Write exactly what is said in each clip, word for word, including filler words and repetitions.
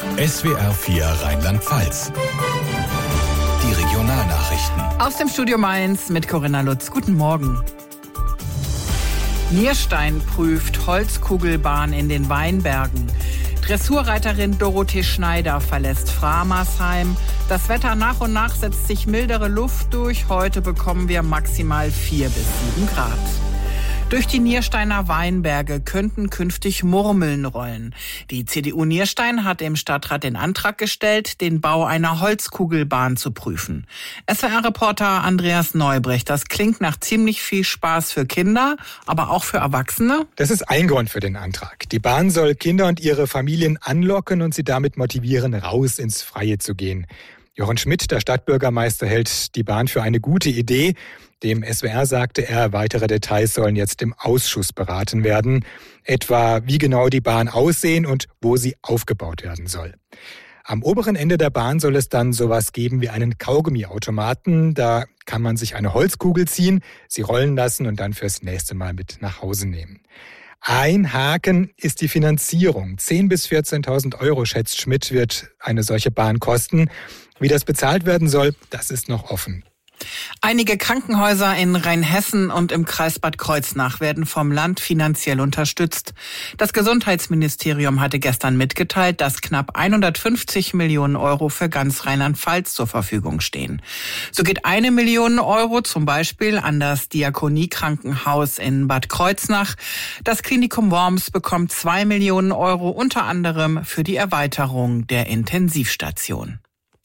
S W R vier Rheinland-Pfalz. Die Regionalnachrichten. Aus dem Studio Mainz mit Corinna Lutz. Guten Morgen. Nierstein prüft Holzkugelbahn in den Weinbergen. Dressurreiterin Dorothee Schneider verlässt Framersheim. Das Wetter nach und nach setzt sich mildere Luft durch. Heute bekommen wir maximal vier bis sieben Grad. Durch die Niersteiner Weinberge könnten künftig Murmeln rollen. Die C D U Nierstein hat im Stadtrat den Antrag gestellt, den Bau einer Holzkugelbahn zu prüfen. S W R-Reporter Andreas Neubrecht, das klingt nach ziemlich viel Spaß für Kinder, aber auch für Erwachsene? Das ist ein Grund für den Antrag. Die Bahn soll Kinder und ihre Familien anlocken und sie damit motivieren, raus ins Freie zu gehen. Jochen Schmidt, der Stadtbürgermeister, hält die Bahn für eine gute Idee. Dem S W R sagte er, weitere Details sollen jetzt im Ausschuss beraten werden. Etwa, wie genau die Bahn aussehen und wo sie aufgebaut werden soll. Am oberen Ende der Bahn soll es dann sowas geben wie einen Kaugummiautomaten. Da kann man sich eine Holzkugel ziehen, sie rollen lassen und dann fürs nächste Mal mit nach Hause nehmen. Ein Haken ist die Finanzierung. zehntausend bis vierzehntausend Euro, schätzt Schmidt, wird eine solche Bahn kosten. Wie das bezahlt werden soll, das ist noch offen. Einige Krankenhäuser in Rheinhessen und im Kreis Bad Kreuznach werden vom Land finanziell unterstützt. Das Gesundheitsministerium hatte gestern mitgeteilt, dass knapp hundertfünfzig Millionen Euro für ganz Rheinland-Pfalz zur Verfügung stehen. So geht eine Million Euro zum Beispiel an das Diakonie-Krankenhaus in Bad Kreuznach. Das Klinikum Worms bekommt zwei Millionen Euro, unter anderem für die Erweiterung der Intensivstation.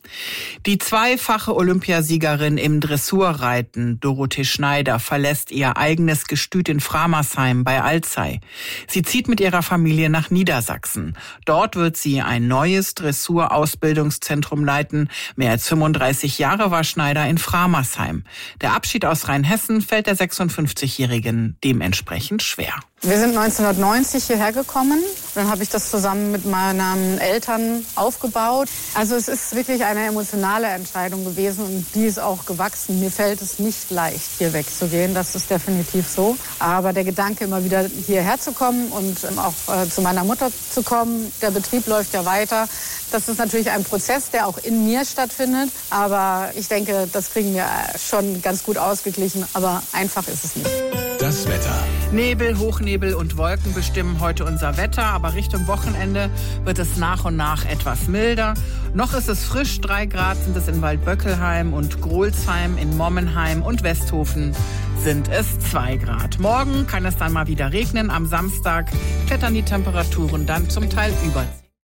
Die zweifache Olympiasiegerin im Dressurreiten, Dorothee Schneider, verlässt ihr eigenes Gestüt in Framersheim bei Alzey. Sie zieht mit ihrer Familie nach Niedersachsen. Dort wird sie ein neues Dressurausbildungszentrum leiten. Mehr als fünfunddreißig Jahre war Schneider in Framersheim. Der Abschied aus Rheinhessen fällt der sechsundfünfzigjährigen dementsprechend schwer. Wir sind neunzehnhundertneunzig hierher gekommen. Dann habe ich das zusammen mit meinen Eltern aufgebaut. Also es ist wirklich eine emotionale Entscheidung gewesen und die ist auch gewachsen. Mir fällt es nicht leicht, hier wegzugehen. Das ist definitiv so. Aber der Gedanke, immer wieder hierher zu kommen und auch äh, zu meiner Mutter zu kommen, der Betrieb läuft ja weiter. Das ist natürlich ein Prozess, der auch in mir stattfindet. Aber ich denke, das kriegen wir schon ganz gut ausgeglichen. Aber einfach ist es nicht. Das Wetter. Nebel, Hochnebel und Wolken bestimmen heute unser Wetter, aber Richtung Wochenende wird es nach und nach etwas milder. Noch ist es frisch, drei Grad sind es in Waldböckelheim und Grolsheim, in Mommenheim und Westhofen sind es zwei Grad. Morgen kann es dann mal wieder regnen, am Samstag klettern die Temperaturen dann zum Teil über